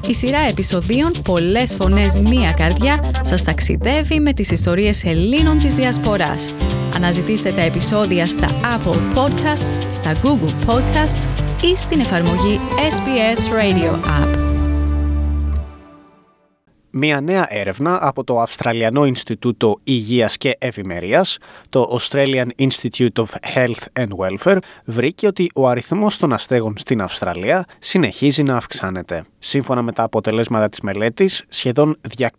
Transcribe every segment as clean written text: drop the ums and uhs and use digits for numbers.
Η σειρά επεισοδίων «Πολλές φωνές, μία καρδιά» σας ταξιδεύει με τις ιστορίες Ελλήνων της Διασποράς. Αναζητήστε τα επεισόδια στα Apple Podcasts, στα Google Podcasts ή στην εφαρμογή SBS Radio App. Μια νέα έρευνα από το Αυστραλιανό Ινστιτούτο Υγείας και Ευημερίας, το Australian Institute of Health and Welfare, βρήκε ότι ο αριθμός των αστέγων στην Αυστραλία συνεχίζει να αυξάνεται. Σύμφωνα με τα αποτελέσματα της μελέτης, σχεδόν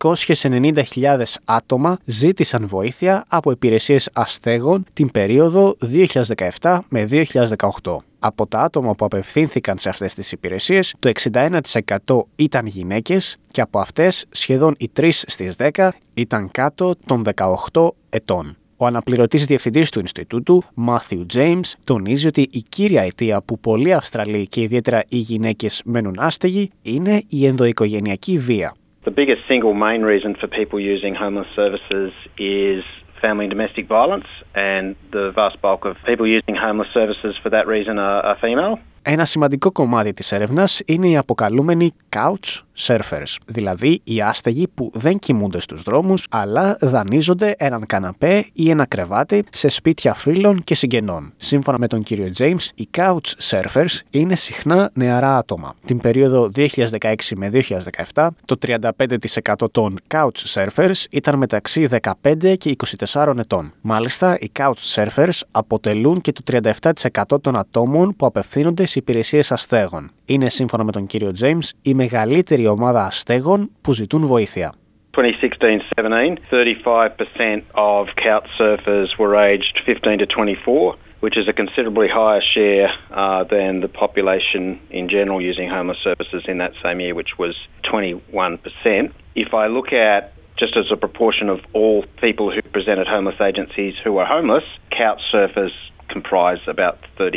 290.000 άτομα ζήτησαν βοήθεια από υπηρεσίες αστέγων την περίοδο 2017 με 2018. Από τα άτομα που απευθύνθηκαν σε αυτές τις υπηρεσίες, το 61% ήταν γυναίκες και από αυτές σχεδόν οι 3 στις 10 ήταν κάτω των 18 ετών. Ο αναπληρωτής διευθυντής του Ινστιτούτου, Matthew James, τονίζει ότι η κύρια αιτία που πολλοί Αυστραλοί και ιδιαίτερα οι γυναίκες μένουν άστεγοι είναι η ενδοοικογενειακή βία. The biggest single main reason for people using homeless services is family and domestic violence, and the vast bulk of people using homeless services for that reason are female. Ένα σημαντικό κομμάτι της έρευνας είναι οι αποκαλούμενοι couch surfers, δηλαδή οι άστεγοι που δεν κοιμούνται στους δρόμους, αλλά δανείζονται έναν καναπέ ή ένα κρεβάτι σε σπίτια φίλων και συγγενών. Σύμφωνα με τον κύριο James, οι couch surfers είναι συχνά νεαρά άτομα. Την περίοδο 2016 με 2017, το 35% των couch surfers ήταν μεταξύ 15 και 24 ετών. Μάλιστα, οι couch surfers αποτελούν και το 37% των ατόμων που απευθύνονται σε υπηρεσίες αστέγων. Είναι, σύμφωνα με τον κύριο James, η μεγαλύτερη ομάδα αστέγων που ζητούν βοήθεια. 2016-17, 35% of couch surfers were aged 15 to 24, which is a considerably higher share than the population in general using homeless services in that same year, which was 21%. If I look at just as a proportion of all people who present at homeless agencies who are homeless, couch surfers comprise about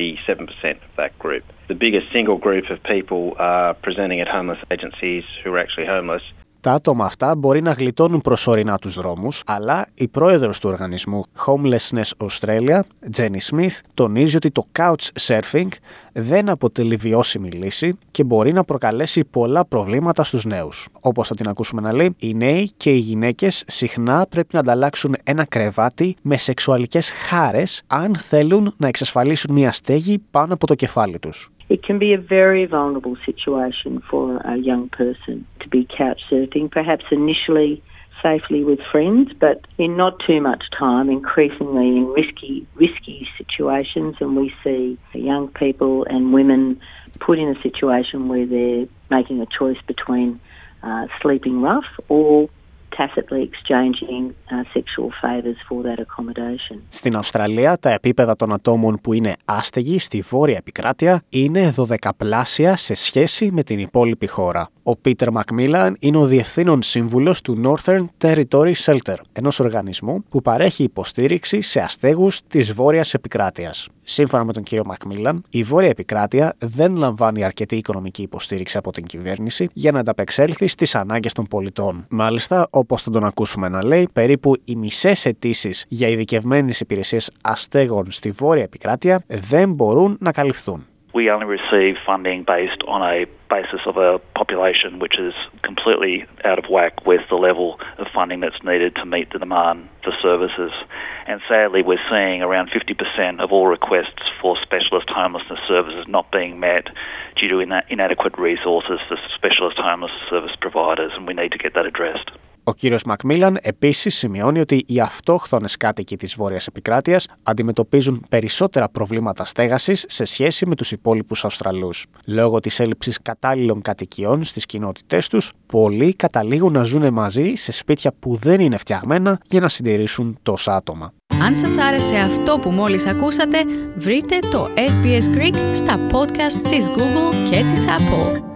37% of that group. The biggest single group of people presenting at homeless agencies who are actually homeless. Τα άτομα αυτά μπορεί να γλιτώνουν προσωρινά τους δρόμους, αλλά η πρόεδρος του οργανισμού Homelessness Australia, Jenny Smith, τονίζει ότι το couch surfing δεν αποτελεί βιώσιμη λύση και μπορεί να προκαλέσει πολλά προβλήματα στους νέους. Όπως θα την ακούσουμε να λέει, οι νέοι και οι γυναίκες συχνά πρέπει να ανταλλάξουν ένα κρεβάτι με σεξουαλικές χάρες αν θέλουν να εξασφαλίσουν μια στέγη πάνω από το κεφάλι τους. It can be a very vulnerable situation for a young person to be couch surfing, perhaps initially safely with friends, but in not too much time, increasingly in risky situations, and we see young people and women put in a situation where they're making a choice between sleeping rough or tacitly exchanging sexual favours for that accommodation. Στην Αυστραλία, τα επίπεδα των ατόμων που είναι άστεγοι στη βόρεια επικράτεια είναι 12πλάσια σε σχέση με την υπόλοιπη χώρα. Ο Πίτερ Μακμίλαν είναι ο διευθύνων σύμβουλος του Northern Territory Shelter, ενός οργανισμού που παρέχει υποστήριξη σε αστέγους της βόρειας επικράτειας. Σύμφωνα με τον κύριο Μακμίλαν, η βόρεια επικράτεια δεν λαμβάνει αρκετή οικονομική υποστήριξη από την κυβέρνηση για να ανταπεξέλθει στις ανάγκες των πολιτών. Μάλιστα, όπως θα τον ακούσουμε να λέει, περίπου οι μισές αιτήσεις για ειδικευμένες υπηρεσίες αστέγων στη βόρεια επικράτεια δεν μπορούν να καλυφθούν. We only receive funding based on a basis of a population which is completely out of whack with the level of funding that's needed to meet the demand for services. And sadly, we're seeing around 50% of all requests for specialist homelessness services not being met due to inadequate resources for specialist homeless service providers, and we need to get that addressed. Ο κύριος Μακμίλαν επίσης σημειώνει ότι οι αυτόχθονες κάτοικοι της βόρειας επικράτειας αντιμετωπίζουν περισσότερα προβλήματα στέγασης σε σχέση με τους υπόλοιπους Αυστραλούς. Λόγω της έλλειψης κατάλληλων κατοικιών στις κοινότητές τους, πολλοί καταλήγουν να ζουν μαζί σε σπίτια που δεν είναι φτιαγμένα για να συντηρήσουν τόσα άτομα. Αν σας άρεσε αυτό που μόλις ακούσατε, βρείτε το SBS Greek στα podcast της Google και της Apple.